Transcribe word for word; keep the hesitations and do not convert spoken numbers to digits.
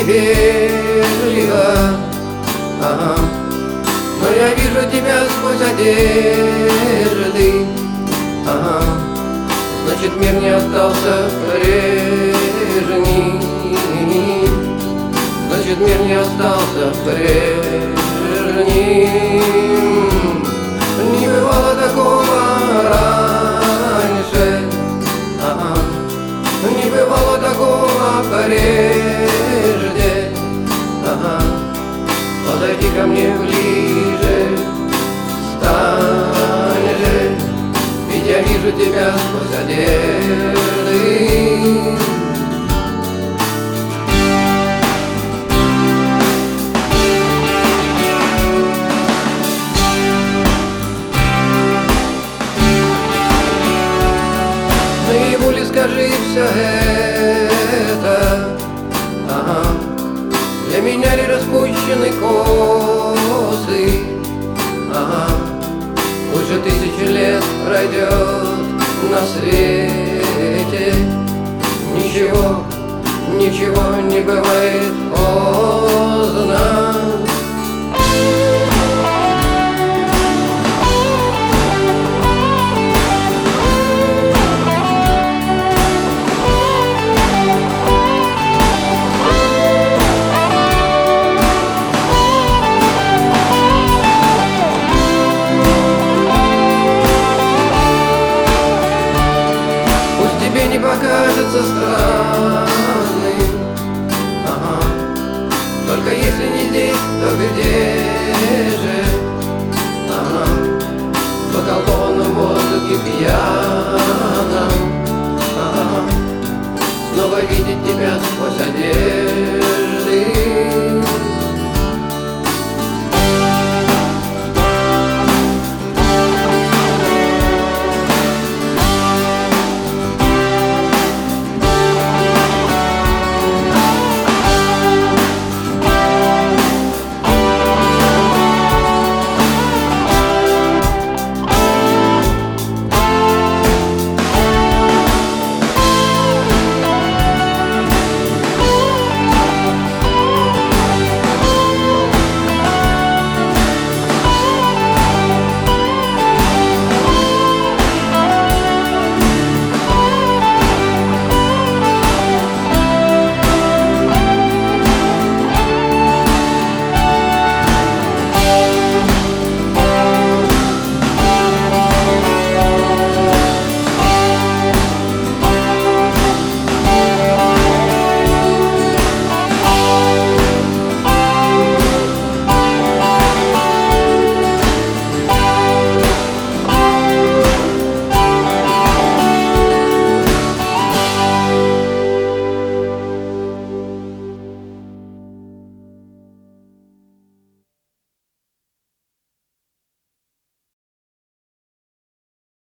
невежливо, ага. Но я вижу тебя сквозь одежды, ага. Значит, мир не остался прежним, значит, мир не остался прежним. Не бывало такого раньше, ага. Не бывало такого прежде, ага. Подойди ко мне ближе, стань же, ведь я вижу тебя сквозь одежды. Наяву ли скажи все это, ага. Для меня ли распущены косы, ага. Уже тысячи лет пройдет на свете, ничего, ничего не бывает поздно.